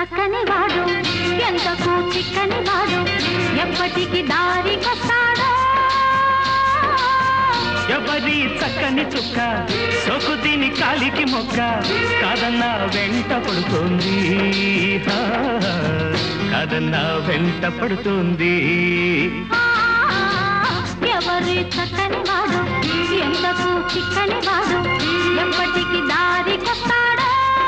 చక్కని వాడు ఎంతకు చిక్కని వాడు ఎప్పటికి దారికొస్తాడో ఎవరి చక్కని చుక్క సోకు దీని కాలికి మొక్క కాదన్నా వెంట పడుతోంది కాదన్నా వెంట పడుతోంది ఎవరి చక్కని వాడు ఎంతకు చిక్కని వాడు ఎప్పటికి దారికొస్తాడో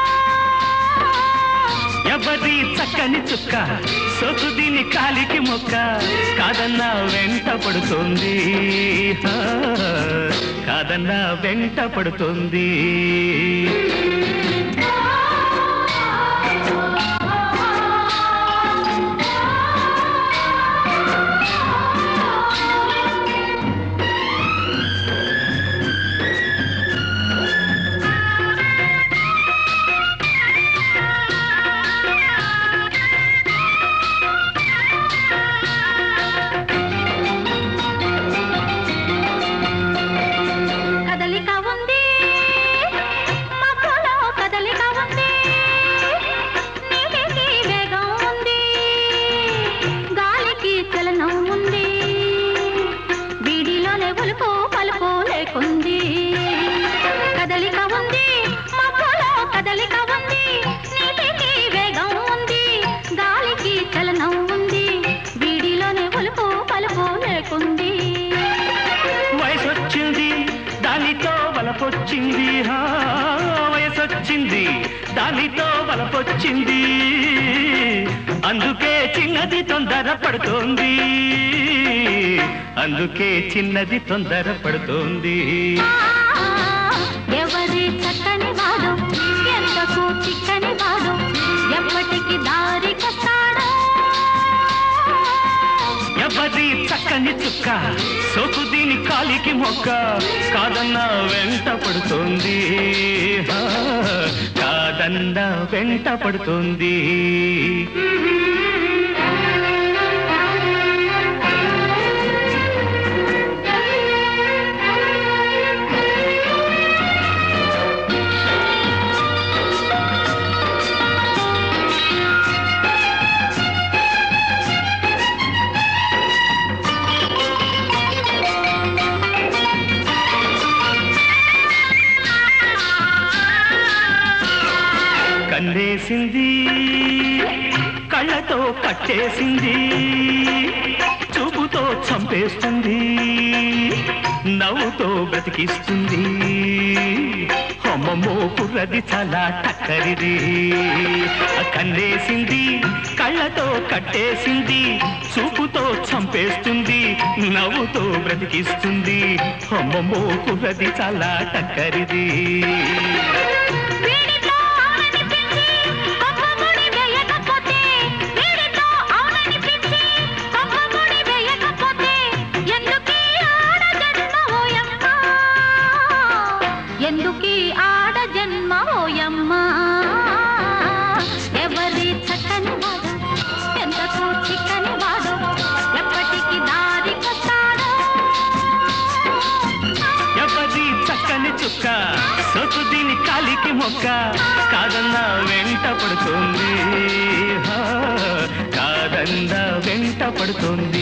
ఎవరి చక్కని చుక్క సోకు దీని కాలికి మొక్క కాదన్నా వెంట పడుతోంది కాదన్నా వెంట పడుతోంది కదలిక ఉంది మబ్బులో కదలిక ఉంది నీటికి వేగం ఉంది గాలికి చలనం ఉంది వీడిలోనే ఉలుపు పలుపు లేకుంది వయసొచ్చింది దానితో వలపొచ్చింది వయసొచ్చింది దానితో వలపొచ్చింది అందుకే చిన్నది తొందర పడుతోంది అందుకే చిన్నది తొందర పడుతోంది ఎవరి చక్కని వాడు ఎంతకు చిక్కని వాడు ఎప్పటికి దారికొస్తాడో ఎవరి చక్కని చుక్క సోకు దీని కాలికి మొక్క కాదన్నా వెంట పడుతోంది కాదన్నా వెంట పడుతోంది కన్నేసింది కళ్ళతో కట్టేసింది చూపుతో చంపేస్తుంది నవ్వుతో బ్రతికిస్తుంది అమ్మమ్మో కుర్రది చాలా టక్కరిది కన్నేసింది కళ్ళతో కట్టేసింది చూపుతో చంపేస్తుంది నవ్వుతో బ్రతికిస్తుంది అమ్మమ్మో కుర్రది చాలా టక్కరిది ఎందుకీ ఆడ జన్మ ఓయమ్మా ఎవరి చక్కని వాడు ఎంతకు చిక్కని వాడు ఎప్పటికి దారికొస్తాడో ఎవరి చక్కని చుక్క సోకు దీని కాలికి మొక్క కాదన్నా వెంట పడుతోంది కాదన్నా వెంట పడుతోంది